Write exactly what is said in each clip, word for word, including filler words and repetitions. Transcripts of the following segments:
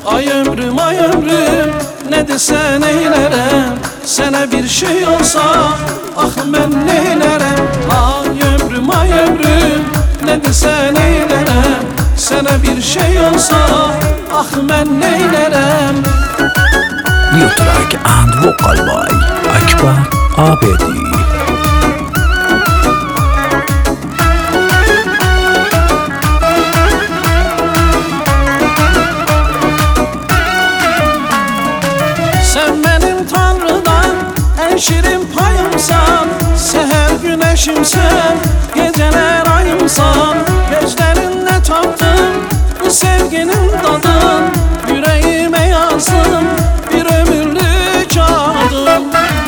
Ay ömrüm ay ömrüm, ne desen eylerem. Sana bir şey olsa ah ben neylerem. Ay ömrüm ay ömrüm, ne desen eylerem. Sana bir şey olsa ah ben neylerem. New track and vocal by Akbar Abedi. Sen benim Tanrı'dan en şirin payımsan. Seher güneşimsen, geceler ayımsan. Gözlerinle tattım bu sevginin tadın. Yüreğime yazdım bir ömürlük adım.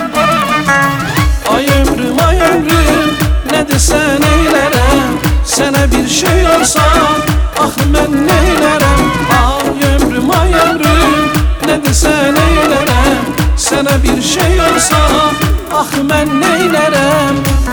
Ay ömrüm ay ömrüm, ne desen eylerem. Sana bir şey olsa ah ben neylerem. Ay ömrüm ay ömrüm, ne desen eylerem. Sana bir şey olsa ah ben neylerem.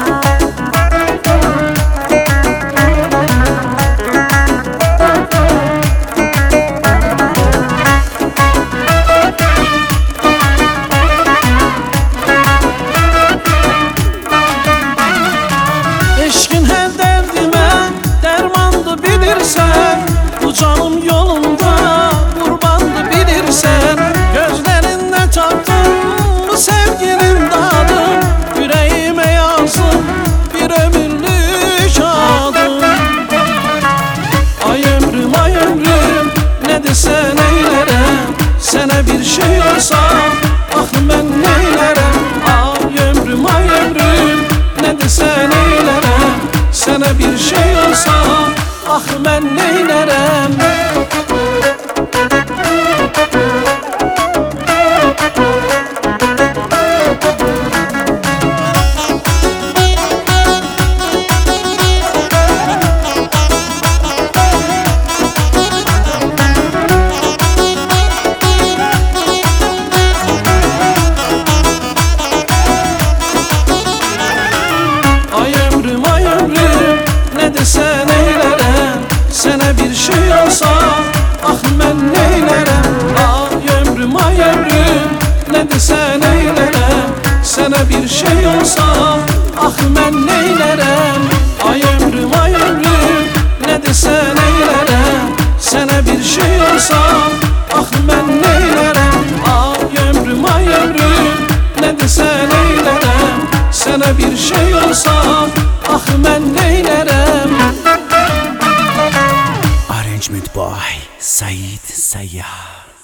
Eşkin her derdime dermandı bilirsen. Bu canım yolunda kurbandı bilirsen. Gözlerinle tattım bu sevginin tadı. Yüreğime yazdım bir ömürlük adım. Ay ömrüm ay ömrüm, ne desen eylerem. Sana bir şey olsa ah ben neylerem. Ay ömrüm ay ömrüm, ne desen eylerem. Sana bir şey olsa ah ben neylerem. Ay ömrüm ay ömrüm, ne desen eylerem. Sana bir şey olsa ah ben neylerem. Ay ömrüm ay ömrüm, ne desen eylerem. Sana bir şey olsa ah ben neylerem. Ay ömrüm ay ömrüm, ne desen eylerem. Sana bir şey olsa ah ben neylerem. Ay ömrüm ay ömrüm, ne desen eylerem. Sana bir şey olsa ah ben neylerem. Arrangement by Said Sayyar.